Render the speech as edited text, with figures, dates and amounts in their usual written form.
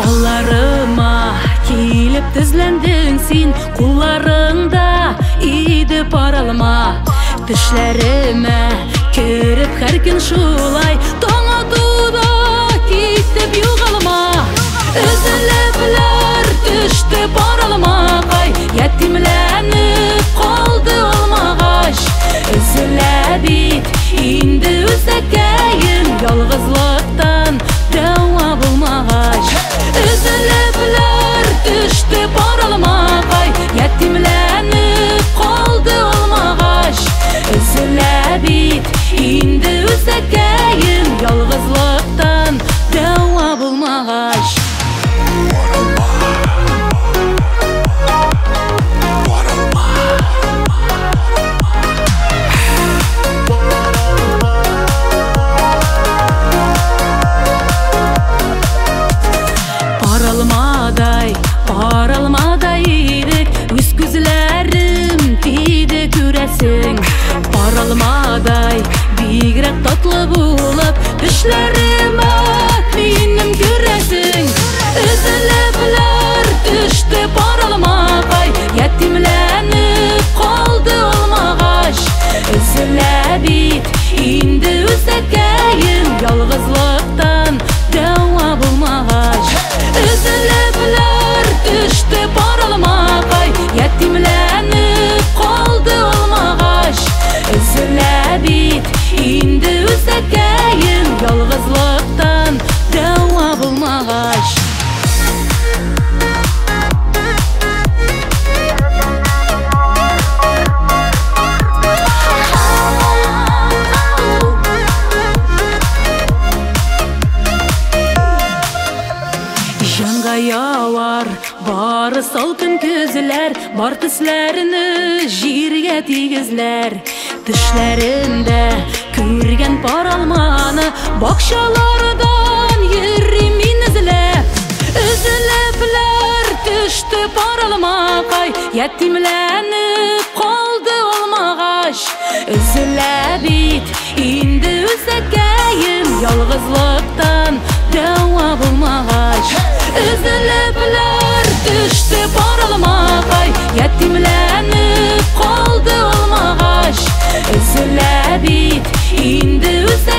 Алларыма келіп тізләндің сен, Құлларыңда иді паралма. Түшләріме керіп әркен шулай, Таң атуда кетіп юғалма. Үзіліплер түшті паралма қай, Ятимләніп қалды олмағаш. Үзілі бит инді өзәкәйін, Ялғызлықтан дәуа болмағаш. Үзіліплер түшті паралма қай, Ятимләніп қалды олмағаш. Үзілі бит инді өзәкәйін, Ялғызлықтан дәуа болмағаш. Паралмадай едік, өз көзләрім тиді көрәсің. Паралмадай бигрәк татлы болып, Түшләрім минем көрәсің. Үзіліплер түшті паралма қай, Ятимләніп қалды олмағаш. Үзілі бит инді өзәкәйін, Ялғызлықтан дәуа болмағаш. Үзіліплер түшті паралма қай, Ятимләніп қалды олмағаш. Үзілі бит инді өзәкәйін, Ялғызлықтан дәуа болмағаш. Жанға яуар бары салқын көзләр, Бар түсләріні жерге тигізләр. Түшләрімдә көрген паралманы, Бақшалардан йөрим мин үзләп. Үзіліплер түшті паралма қай, Ятимләніп қалды олмағаш. Үзілі бит инді өзәкәйін, Ялғызлықтан дәуа болмағаш. Үзіліплер түшті паралма қай, Ятимләніп қалды олмағаш. Үзілі бит инді